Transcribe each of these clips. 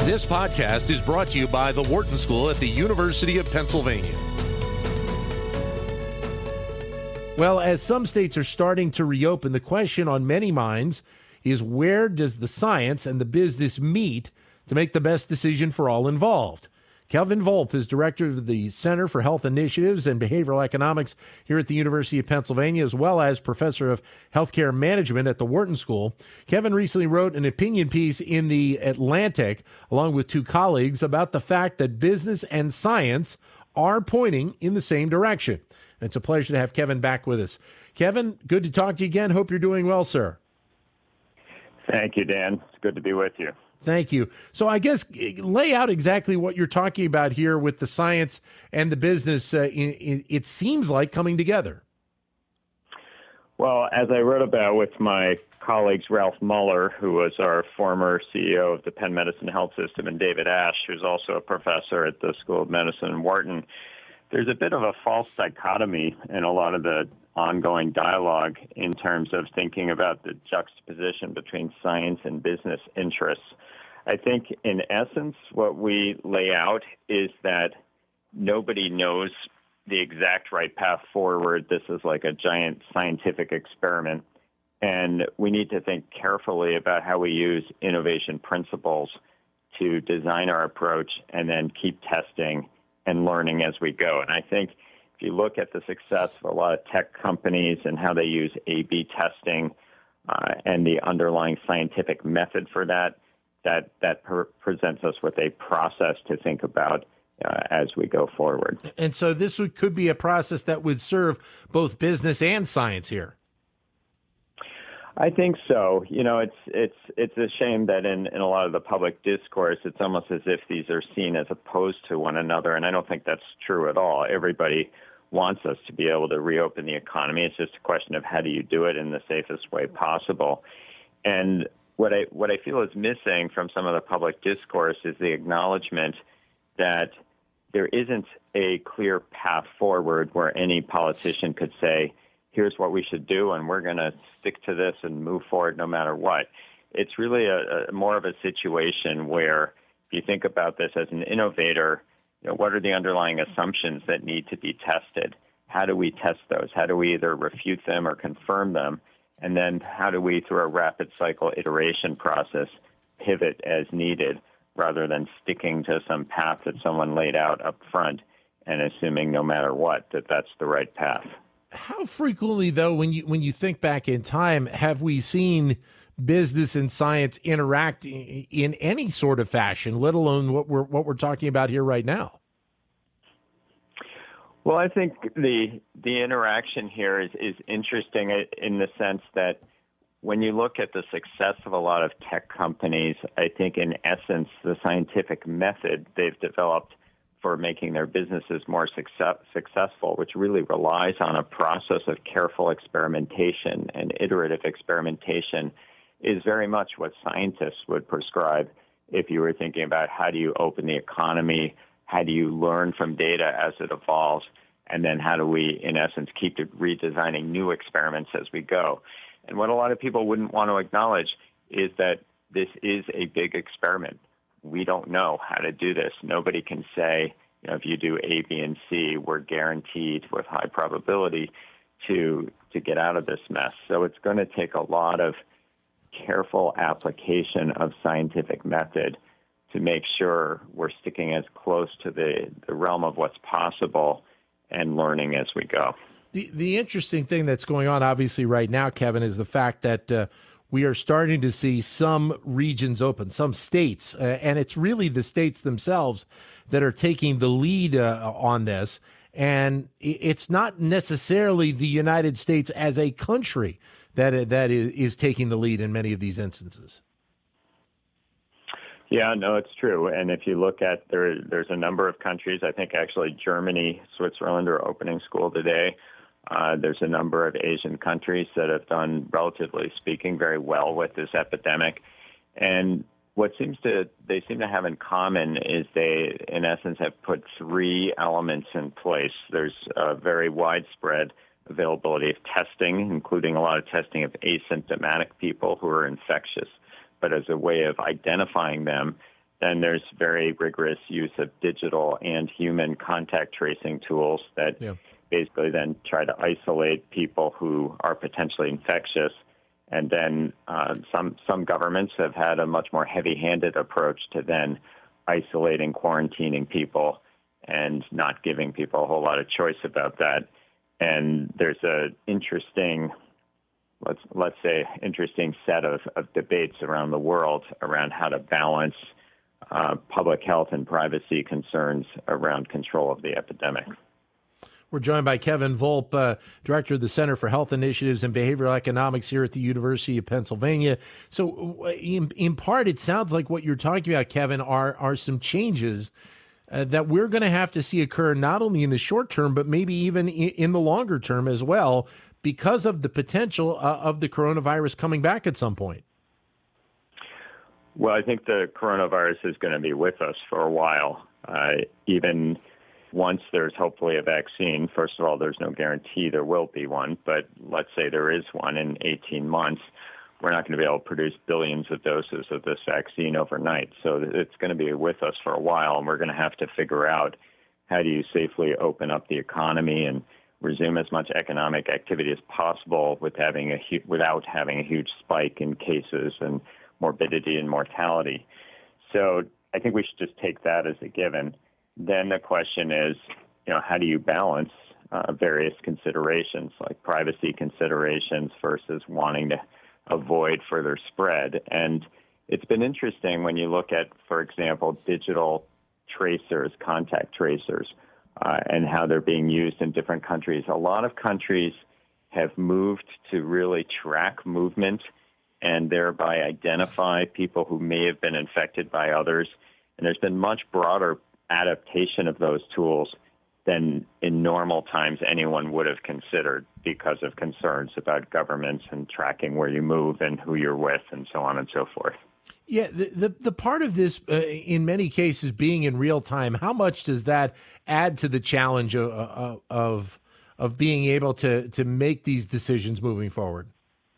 This podcast is brought to you by the Wharton School at the University of Pennsylvania. Well, as some states are starting to reopen, the question on many minds is, where does the science and the business meet to make the best decision for all involved? Kevin Volpe is director of the Center for Health Initiatives and Behavioral Economics here at the University of Pennsylvania, as well as professor of healthcare management at the Wharton School. Kevin recently wrote an opinion piece in The Atlantic, along with two colleagues, about the fact that business and science are pointing in the same direction. And it's a pleasure to have Kevin back with us. Kevin, good to talk to you again. Hope you're doing well, sir. Thank you, Dan. It's good to be with you. Thank you. So I guess lay out exactly what you're talking about here with the science and the business. It seems like coming together. Well, as I wrote about with my colleagues Ralph Muller, who was our former CEO of the Penn Medicine Health System, and David Ash, who's also a professor at the School of Medicine in Wharton, there's a bit of a false dichotomy in a lot of the ongoing dialogue in terms of thinking about the juxtaposition between science and business interests. I think, in essence, what we lay out is that nobody knows the exact right path forward. This is like a giant scientific experiment, and we need to think carefully about how we use innovation principles to design our approach and then keep testing and learning as we go. And I think if you look at the success of a lot of tech companies and how they use A/B testing and the underlying scientific method for that presents us with a process to think about as we go forward. And so this could be a process that would serve both business and science here. I think so. You know, it's a shame that in a lot of the public discourse, it's almost as if these are seen as opposed to one another, and I don't think that's true at all. Everybody wants us to be able to reopen the economy. It's just a question of how do you do it in the safest way possible. And what I feel is missing from some of the public discourse is the acknowledgement that there isn't a clear path forward where any politician could say, here's what we should do, and we're going to stick to this and move forward no matter what. It's really a more of a situation where if you think about this as an innovator, you know, what are the underlying assumptions that need to be tested? How do we test those? How do we either refute them or confirm them? And then how do we, through a rapid cycle iteration process, pivot as needed rather than sticking to some path that someone laid out up front and assuming no matter what that that's the right path? How frequently, though, when you think back in time, have we seen business and science interact in any sort of fashion, let alone what we're talking about here right now? Well, I think the interaction here is interesting in the sense that when you look at the success of a lot of tech companies, I think in essence the scientific method they've developed for making their businesses more successful, which really relies on a process of careful experimentation and iterative experimentation, is very much what scientists would prescribe if you were thinking about how do you open the economy, how do you learn from data as it evolves, and then how do we, in essence, keep redesigning new experiments as we go. And what a lot of people wouldn't want to acknowledge is that this is a big experiment. We don't know how to do this. Nobody can say, you know, if you do A, B, and C, we're guaranteed with high probability to get out of this mess. So it's going to take a lot of careful application of scientific method to make sure we're sticking as close to the realm of what's possible and learning as we go. The interesting thing that's going on, obviously, right now, Kevin, is the fact that we are starting to see some regions open, some states, and it's really the states themselves that are taking the lead on this. And it's not necessarily the United States as a country that is taking the lead in many of these instances. Yeah, no, it's true. And if you look at there's a number of countries, I think actually Germany, Switzerland are opening school today. There's a number of Asian countries that have done, relatively speaking, very well with this epidemic. And what they seem to have in common is they, in essence, have put three elements in place. There's a very widespread availability of testing, including a lot of testing of asymptomatic people who are infectious. But as a way of identifying them, then there's very rigorous use of digital and human contact tracing tools that basically then try to isolate people who are potentially infectious. And then some governments have had a much more heavy-handed approach to then isolating, quarantining people, and not giving people a whole lot of choice about that. And there's a interesting, let's say, interesting set of debates around the world around how to balance public health and privacy concerns around control of the epidemic. We're joined by Kevin Volp, Director of the Center for Health Initiatives and Behavioral Economics here at the University of Pennsylvania. So in part, it sounds like what you're talking about, Kevin, are some changes that we're going to have to see occur not only in the short term, but maybe even in the longer term as well, because of the potential of the coronavirus coming back at some point. Well, I think the coronavirus is going to be with us for a while, even once there's hopefully a vaccine. First of all, there's no guarantee there will be one, but let's say there is one in 18 months. We're not going to be able to produce billions of doses of this vaccine overnight. So it's going to be with us for a while, and we're going to have to figure out how do you safely open up the economy and resume as much economic activity as possible without having a huge spike in cases and morbidity and mortality. So I think we should just take that as a given. Then the question is, how do you balance various considerations like privacy considerations versus wanting to avoid further spread? And it's been interesting when you look at, for example, digital tracers, contact tracers, and how they're being used in different countries. A lot of countries have moved to really track movement and thereby identify people who may have been infected by others. And there's been much broader adaptation of those tools than in normal times anyone would have considered because of concerns about governments and tracking where you move and who you're with and so on and so forth. Yeah, the part of this, in many cases, being in real time, how much does that add to the challenge of being able to make these decisions moving forward?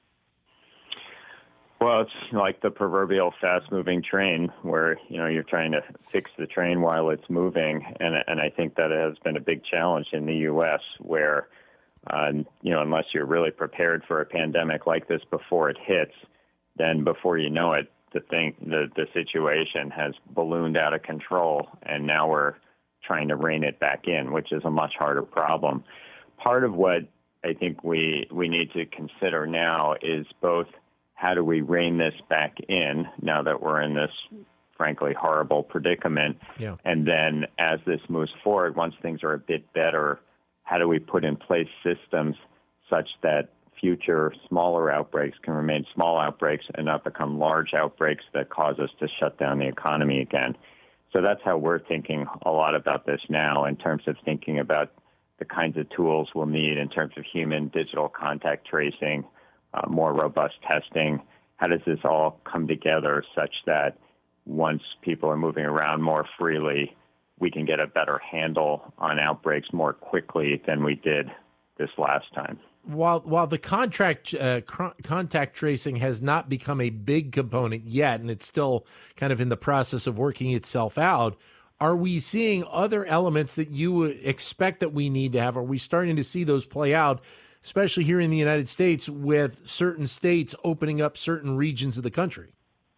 Well, it's like the proverbial fast-moving train where, you're trying to fix the train while it's moving. And I think that has been a big challenge in the U.S. where, unless you're really prepared for a pandemic like this before it hits, then before you know it, the situation has ballooned out of control. And now we're trying to rein it back in, which is a much harder problem. Part of what I think we need to consider now is both how do we rein this back in now that we're in this, frankly, horrible predicament? Yeah. And then as this moves forward, once things are a bit better, how do we put in place systems such that future smaller outbreaks can remain small outbreaks and not become large outbreaks that cause us to shut down the economy again? So that's how we're thinking a lot about this now in terms of thinking about the kinds of tools we'll need in terms of human digital contact tracing, more robust testing. How does this all come together such that once people are moving around more freely, we can get a better handle on outbreaks more quickly than we did this last time? While the contact tracing has not become a big component yet, and it's still kind of in the process of working itself out, are we seeing other elements that you would expect that we need to have? Are we starting to see those play out, especially here in the United States, with certain states opening up certain regions of the country?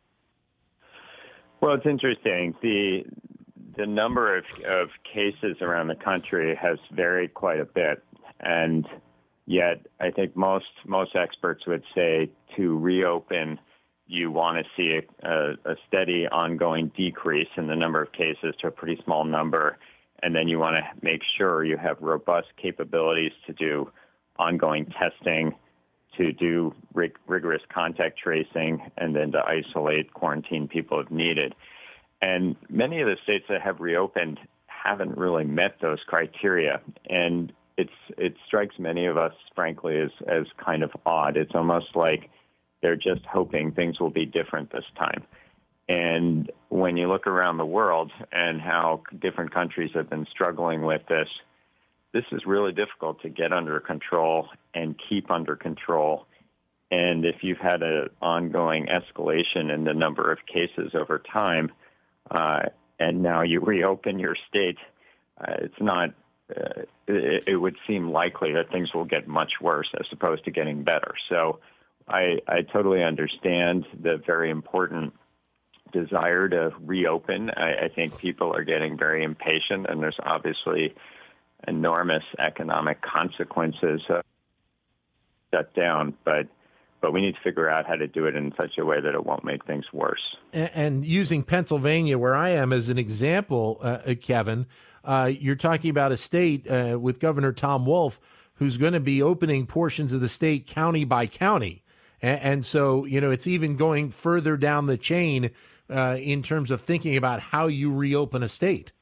Well, it's interesting. The number of cases around the country has varied quite a bit, and yet I think most experts would say to reopen, you want to see a steady ongoing decrease in the number of cases to a pretty small number, and then you want to make sure you have robust capabilities to do ongoing testing, to do rigorous contact tracing, and then to isolate, quarantine people if needed. And many of the states that have reopened haven't really met those criteria. And it strikes many of us, frankly, as kind of odd. It's almost like they're just hoping things will be different this time. And when you look around the world and how different countries have been struggling with this is really difficult to get under control and keep under control. And if you've had an ongoing escalation in the number of cases over time, and now you reopen your state, it's not. It would seem likely that things will get much worse as opposed to getting better. So I totally understand the very important desire to reopen. I think people are getting very impatient, and there's obviously enormous economic consequences of shut down. But we need to figure out how to do it in such a way that it won't make things worse. And using Pennsylvania, where I am, as an example, Kevin, you're talking about a state with Governor Tom Wolf who's going to be opening portions of the state county by county. And so, it's even going further down the chain in terms of thinking about how you reopen a state.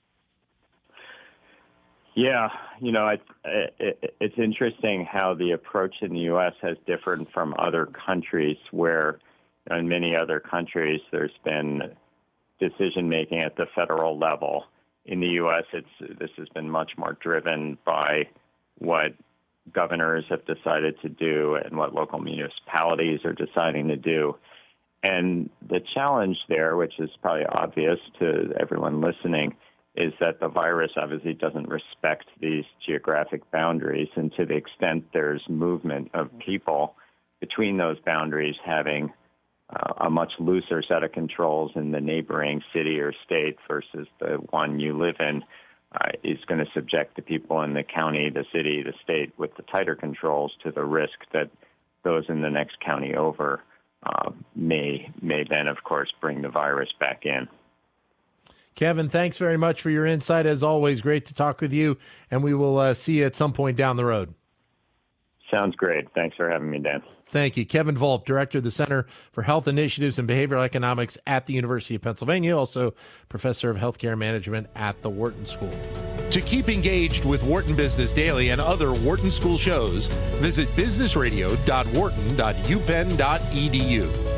Yeah, it's interesting how the approach in the U.S. has differed from other countries where in many other countries there's been decision-making at the federal level. In the U.S., this has been much more driven by what governors have decided to do and what local municipalities are deciding to do. And the challenge there, which is probably obvious to everyone listening, is that the virus obviously doesn't respect these geographic boundaries. And to the extent there's movement of people between those boundaries, having a much looser set of controls in the neighboring city or state versus the one you live in is going to subject the people in the county, the city, the state with the tighter controls to the risk that those in the next county over may then, of course, bring the virus back in. Kevin, thanks very much for your insight. As always, great to talk with you, and we will see you at some point down the road. Sounds great. Thanks for having me, Dan. Thank you. Kevin Volp, Director of the Center for Health Initiatives and Behavioral Economics at the University of Pennsylvania, also Professor of Healthcare Management at the Wharton School. To keep engaged with Wharton Business Daily and other Wharton School shows, visit businessradio.wharton.upenn.edu.